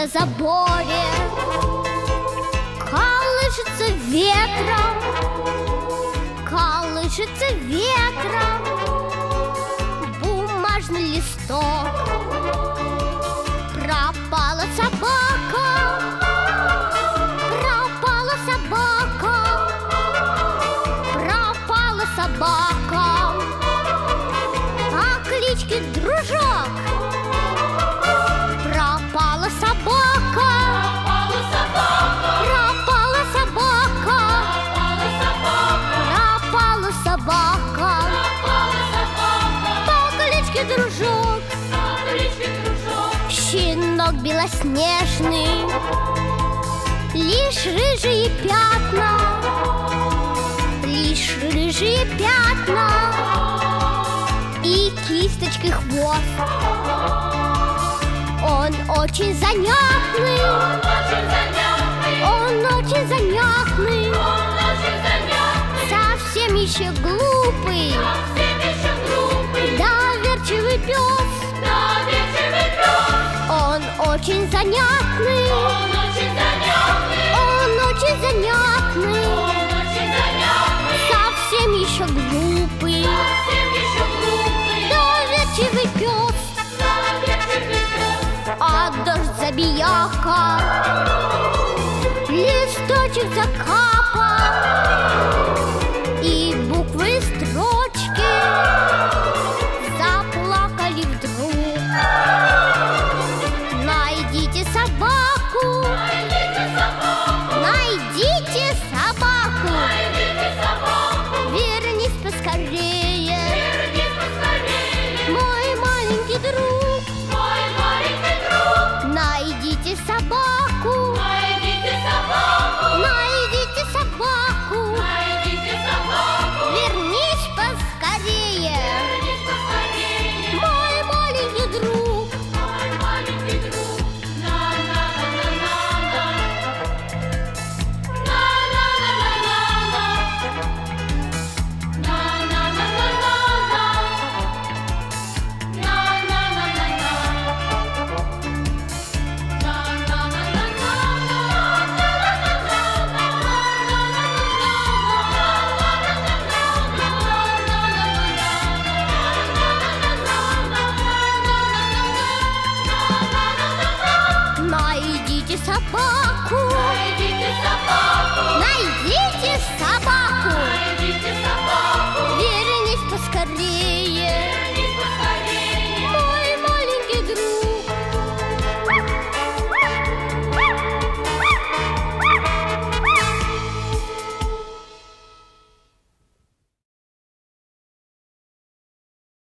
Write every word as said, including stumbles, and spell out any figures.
на заборе колышется ветром, колышется ветром бумажный листок. Пропала собака, пропала собака, пропала собака. А клички Дружок. Пропала собака, пропала собака, пропала собака, по кличке Дружок. Щенок белоснежный, лишь рыжие пятна, лишь рыжие пятна и кисточкой хвост. Он очень занятный, он очень занятный, совсем еще глупый, доверчивый пес. Он очень занятный, он очень занятный, совсем еще глупый, доверчивый пес. А дождь забияка листочек закапал.